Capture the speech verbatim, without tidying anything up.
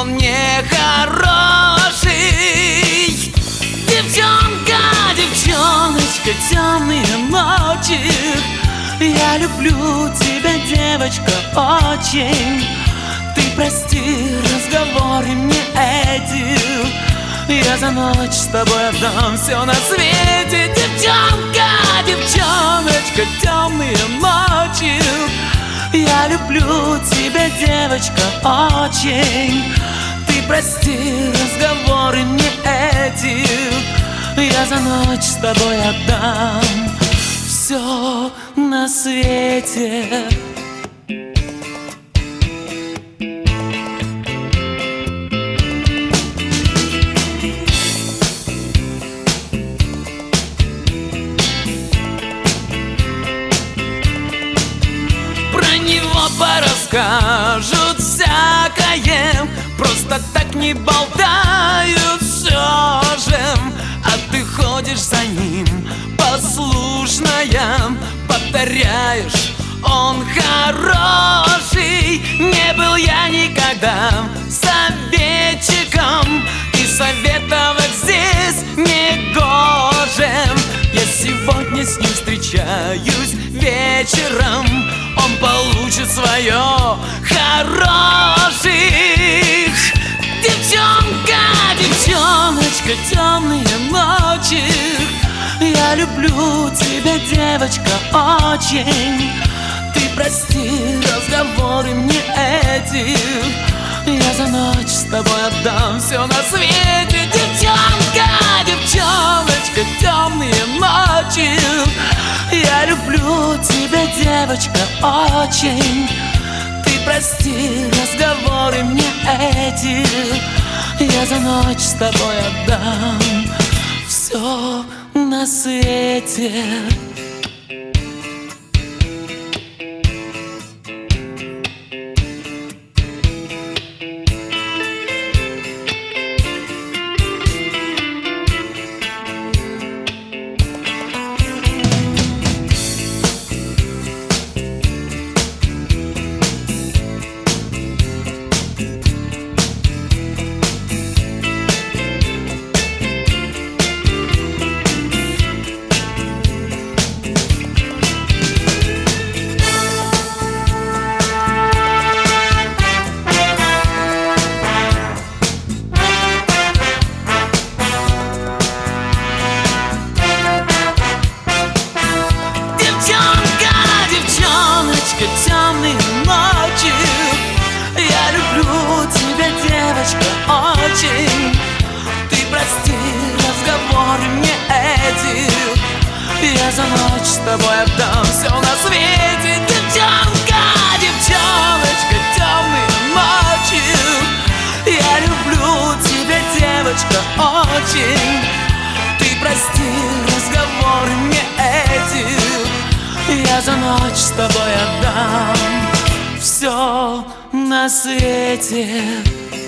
он не хороший. Девчонка, девчоночка, темные ночи, я люблю тебя, девочка, очень. Ты прости разговоры мне эти, я за ночь с тобой отдам все на свете. Девчонка, девчоночка, темные ночи, я люблю тебя, девочка, очень. Ты прости разговоры мне эти, я за ночь с тобой отдам все на свете. Про него порасскажут всякое, просто так не болтают все же. А ты ходишь за ним, послушная, повторяешь, он хороший. Не был я никогда советчиком, и советовать здесь не гоже. Я сегодня с ним встречаюсь вечером, он получит свое хороших. Девчонка, девчоночка, темные ночи, я люблю тебя, девочка, очень. Ты прости разговоры мне эти, я за ночь с тобой отдам все на свете. Девчонка, девчоночка, темные ночи, я люблю тебя, девочка, очень. Ты прости разговоры мне эти, я за ночь с тобой отдам все на свете. Темные ночи, я люблю тебя, девочка, очень. Ты прости разговоры мне эти, я за ночь с тобой отдам все на свете. Девчонка, девчоночка, темные ночи, я люблю тебя, девочка, очень. Ты прости разговоры мне эти, я за ночь с тобой отдам все на свете.